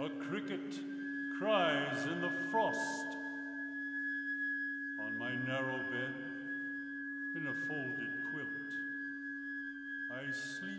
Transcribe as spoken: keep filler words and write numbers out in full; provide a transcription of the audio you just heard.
A cricket cries in the frost. On my narrow bed, in a folded quilt, I sleep